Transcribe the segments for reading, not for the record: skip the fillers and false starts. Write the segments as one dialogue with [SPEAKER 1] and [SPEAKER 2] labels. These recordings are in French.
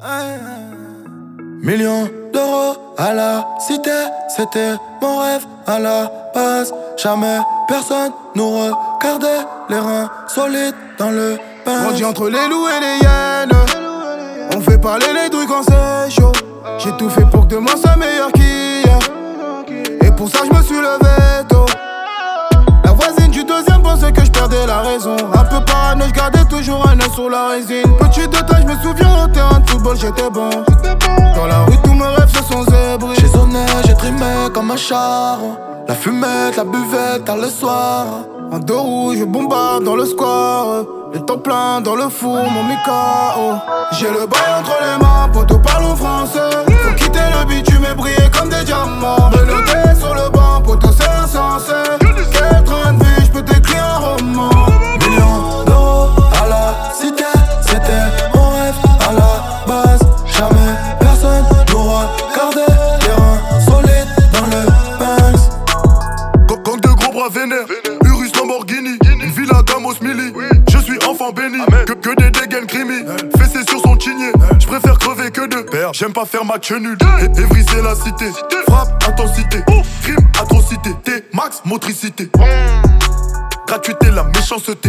[SPEAKER 1] Millions d'euros à la cité, c'était mon rêve à la base. Jamais personne nous regardait, les reins solides dans le pain.
[SPEAKER 2] Grandi entre les loups et les hyènes, on fait parler les douilles quand c'est chaud. J'ai tout fait pour que demain soit meilleur qu'hier, et pour ça je me suis levé tôt. La voisine du deuxième pensait que je perdais la raison. Un peu parano, je gardais toujours un œil sur la résine. Petit détail, je me souviens au terrain de football j'étais bon. Dans la rue tous mes rêves se sont zébrés.
[SPEAKER 1] J'ai sonné, j'ai trimé comme un char. La fumette, la buvette, tard le soir.
[SPEAKER 2] En dos rouge, je bombarde dans le square. Le temps plein dans le four, mon Mikao. J'ai le bail entre les mains, poteau parlons français. Faut quitter le bitume et briller comme des diamants. Me noter sur le banc, poteau c'est insensé. Quel train de vie, j'peux t'écrire un roman.
[SPEAKER 1] Millions d'euros à la cité, c'était mon rêve à la base. Jamais personne nous regardait, les reins solides dans le Banks.
[SPEAKER 3] Gang de gros bras vénères, Urus Lamborghini, une villa Gamos Mili. Je suis enfant béni, que des dégaines crimi. Fessé sur son chigné, j'préfère crever que de perdre. J'aime pas faire match nul, Évry c'est la cité. Frappe, intensité, crime, atrocité. T-Max, motricité. Gratuité, la méchanceté.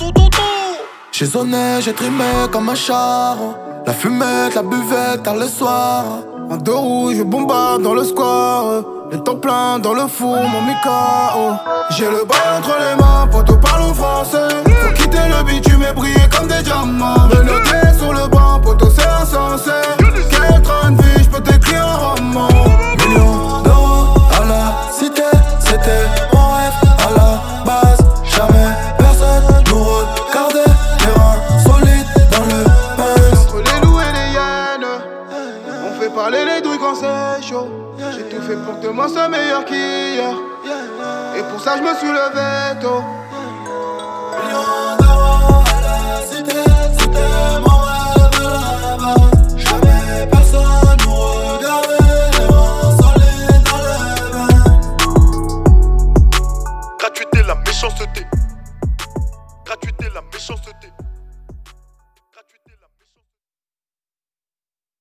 [SPEAKER 1] J'ai sonné, j'ai trimé comme un char. La fumette, la buvette, tard le soir.
[SPEAKER 2] En dos rouge, je bombarde dans le square. Le temps plein dans le four, mon Mikao. J'ai le bail entre les mains, poteau parlons français. Faut quitter le bitume et briller comme des diamants. Me noter sur le banc, poteau c'est insensé. Quel train de vie, j'peux t'écrire un roman.
[SPEAKER 1] Millions d'euros à la cité, c'était mon rêve à la base. Jamais personne nous regardait, les reins solides dans le Banks.
[SPEAKER 2] Entre les loups et les hyènes, on fait parler les douilles quand c'est chaud. J'ai tout fait pour que demain soit meilleur qu'hier, et pour ça je me suis levé tôt.